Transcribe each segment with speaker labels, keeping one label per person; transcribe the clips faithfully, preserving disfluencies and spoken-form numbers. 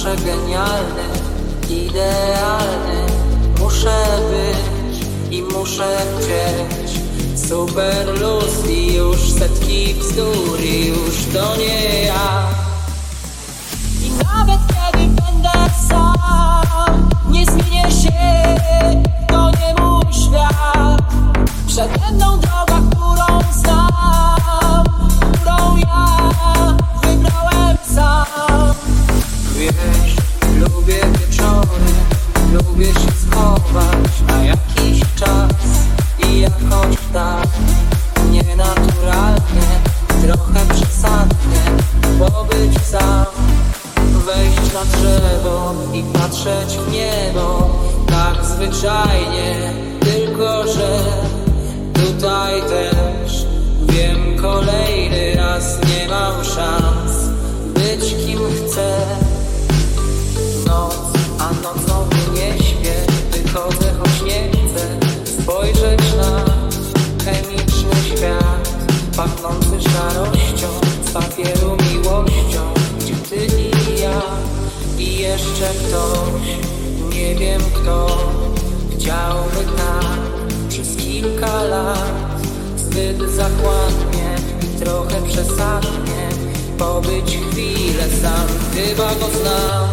Speaker 1: zawsze genialny, idealny. Muszę być i muszę chcieć. Super luz i już setki bzdur i już to nie ja. I nawet kiedy będę sam, nie zmienię się, to nie mój świat. Przede mną droga, którą znam, którą ja wybrałem sam. Wiesz, lubię wieczory, lubię się schować na jakiś czas i jakoś tak nienaturalnie, trochę przesadnie pobyć sam. Wejść na drzewo i patrzeć w niebo, tak zwyczajnie, tylko że tutaj też wiem, kolejny raz nie mam szans być kim chcę. Noc, a nocą nie śpię, wychodzę choć nie chcę spojrzeć na chemiczny świat, pachnący szarością, z papieru miłością, gdzie ty i ja i jeszcze ktoś, nie wiem kto, chciałby tak przez kilka lat, zbyt zachłannie i trochę przesadnie pobyć chwilę sam, chyba go znam.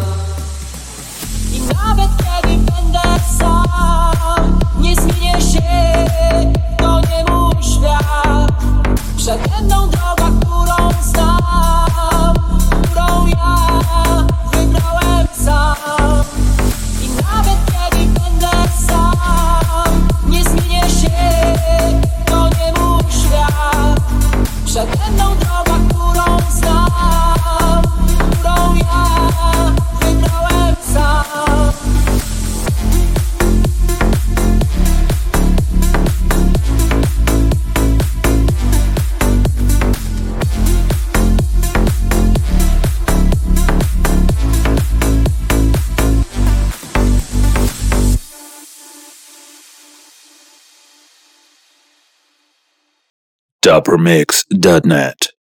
Speaker 1: I nawet kiedy będę sam, nie zmienię się, to nie mój świat. Przede mną droga, którą znam, którą ja wybrałem sam. I nawet kiedy będę sam, nie zmienię się, to nie mój świat. Przede mną droga, którą znam, którą ja wybrałem sam.
Speaker 2: Doppermix dot net